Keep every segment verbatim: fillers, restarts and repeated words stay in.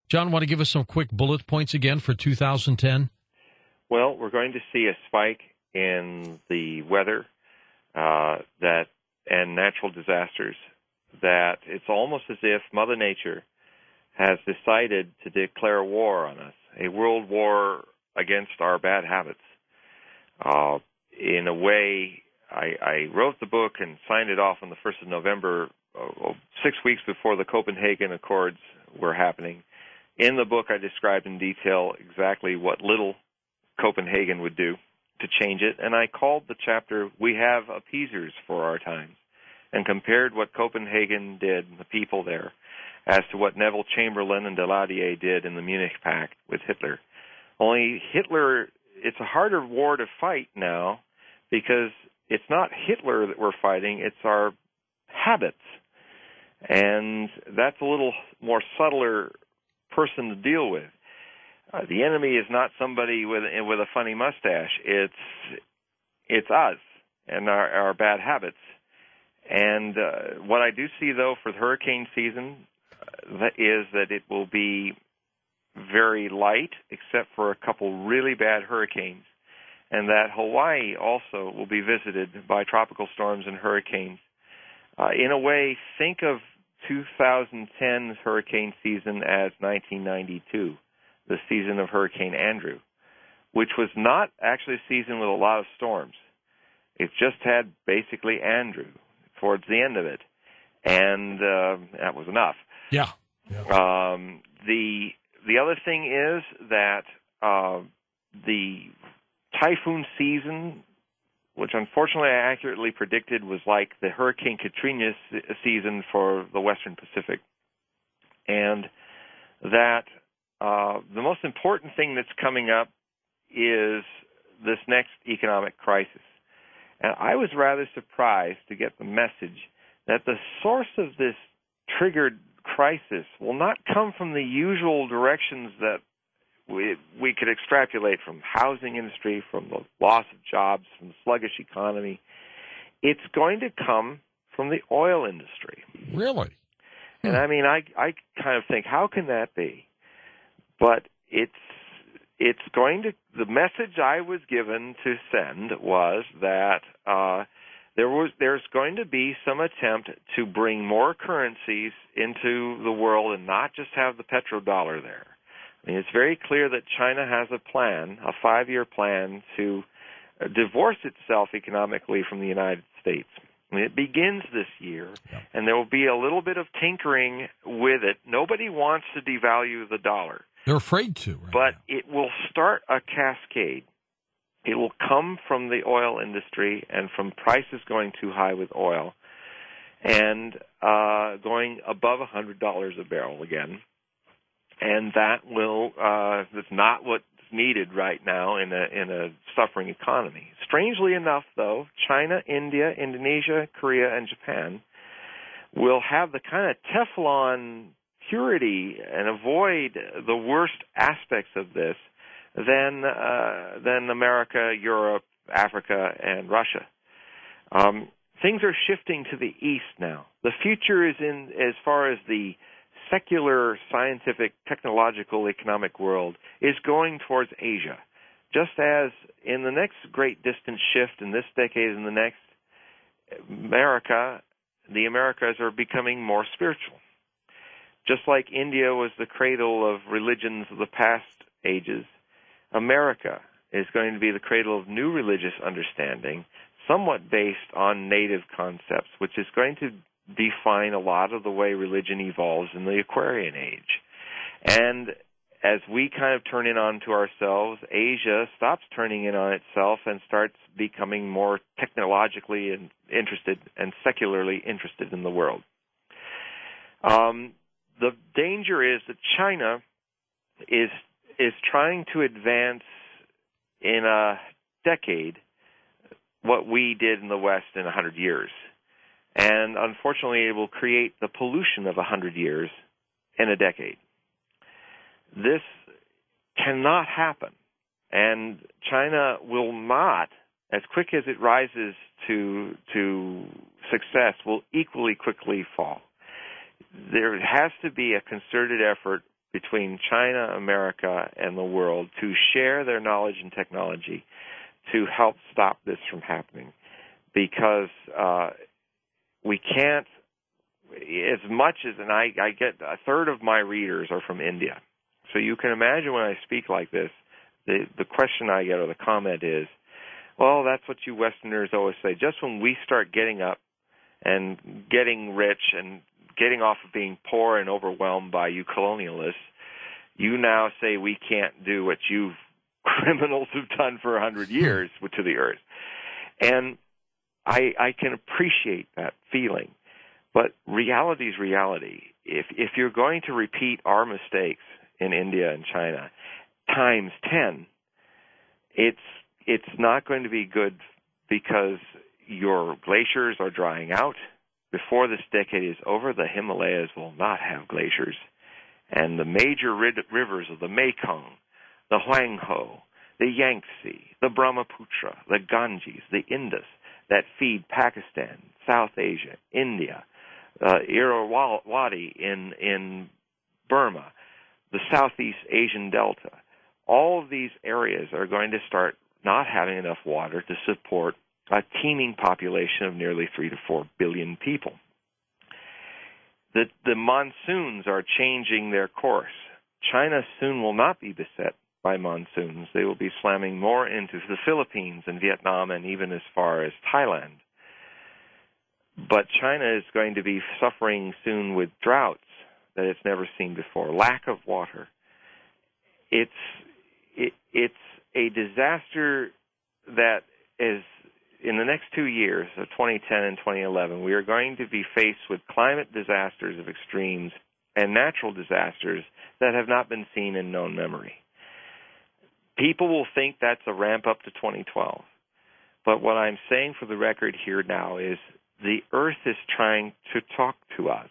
John, want to give us some quick bullet points again for two thousand ten? Well, we're going to see a spike in the weather uh, that and natural disasters that it's almost as if Mother Nature has decided to declare war on us, a world war against our bad habits. Uh, in a way, I, I wrote the book and signed it off on the first of November, uh, six weeks before the Copenhagen Accords were happening. In the book, I described in detail exactly what little Copenhagen would do to change it, and I called the chapter, "We Have Appeasers for Our Times," and compared what Copenhagen did, the people there, as to what Neville Chamberlain and Daladier did in the Munich Pact with Hitler. Only Hitler, it's a harder war to fight now because it's not Hitler that we're fighting, it's our habits. And that's a little more subtler person to deal with. Uh, the enemy is not somebody with with a funny mustache. It's it's us and our, our bad habits. And uh, what I do see, though, for the hurricane season uh, is that it will be very light, except for a couple really bad hurricanes, and that Hawaii also will be visited by tropical storms and hurricanes. Uh, in a way, think of two thousand ten's hurricane season as nineteen ninety-two, the season of Hurricane Andrew, which was not actually a season with a lot of storms. It just had basically Andrew towards the end of it, and uh, that was enough. Yeah. yeah. Um, the the other thing is that uh, the typhoon season, which unfortunately I accurately predicted was like the Hurricane Katrina season for the Western Pacific, and that uh, the most important thing that's coming up is this next economic crisis. And I was rather surprised to get the message that the source of this triggered crisis will not come from the usual directions that we, we could extrapolate from housing industry, from the loss of jobs, from the sluggish economy. It's going to come from the oil industry. Really? And hmm. I mean, I, I kind of think, how can that be? But it's it's going to, the message I was given to send was that uh, there was there's going to be some attempt to bring more currencies into the world and not just have the petrodollar there. I mean, it's very clear that China has a plan, a five-year plan to divorce itself economically from the United States. I mean, it begins this year, yeah. and there will be a little bit of tinkering with it. Nobody wants to devalue the dollar. They're afraid to. Right but now. It will start a cascade. It will come from the oil industry and from prices going too high with oil and uh, going above one hundred dollars a barrel again. And that will, uh, that's not what's needed right now in a, in a suffering economy. Strangely enough, though, China, India, Indonesia, Korea, and Japan will have the kind of Teflon purity and avoid the worst aspects of this than, uh, than America, Europe, Africa, and Russia. Um, things are shifting to the east now. The future is in, as far as the secular, scientific, technological, economic world is going towards Asia. Just as in the next great distant shift in this decade and the next, America, the Americas are becoming more spiritual. Just like India was the cradle of religions of the past ages, America is going to be the cradle of new religious understanding, somewhat based on native concepts, which is going to define a lot of the way religion evolves in the Aquarian age. And as we kind of turn in onto ourselves, Asia stops turning in on itself and starts becoming more technologically interested and secularly interested in the world. Um, the danger is that China is is trying to advance in a decade what we did in the West in a hundred years. And unfortunately, it will create the pollution of a hundred years in a decade. This cannot happen. And China will not, as quick as it rises to to success, will equally quickly fall. There has to be a concerted effort between China, America, and the world to share their knowledge and technology to help stop this from happening. Because uh, we can't, as much as, and I, I get a third of my readers are from India. So you can imagine when I speak like this, the, the question I get or the comment is, well, that's what you Westerners always say. Just when we start getting up and getting rich and getting off of being poor and overwhelmed by you colonialists, you now say we can't do what you criminals have done for a hundred years to the earth. And I, I can appreciate that feeling. But reality is reality. If, if you're going to repeat our mistakes in India and China times ten, it's it's not going to be good, because your glaciers are drying out. Before this decade is over, the Himalayas will not have glaciers. And the major rid- rivers of the Mekong, the Huanghe, the Yangtze, the Brahmaputra, the Ganges, the Indus, that feed Pakistan, South Asia, India, uh, Irrawaddy in, in Burma, the Southeast Asian Delta, all of these areas are going to start not having enough water to support a teeming population of nearly three to four billion people. The, the monsoons are changing their course. China soon will not be beset by monsoons. They will be slamming more into the Philippines and Vietnam and even as far as Thailand. But China is going to be suffering soon with droughts that it's never seen before, lack of water. It's it, it's a disaster that is, in the next two years, of twenty ten and twenty eleven, we are going to be faced with climate disasters of extremes and natural disasters that have not been seen in known memory. People will think that's a ramp up to twenty twelve. But what I'm saying for the record here now is the Earth is trying to talk to us.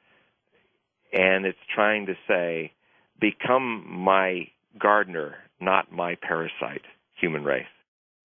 And it's trying to say, become my gardener, not my parasite, human race.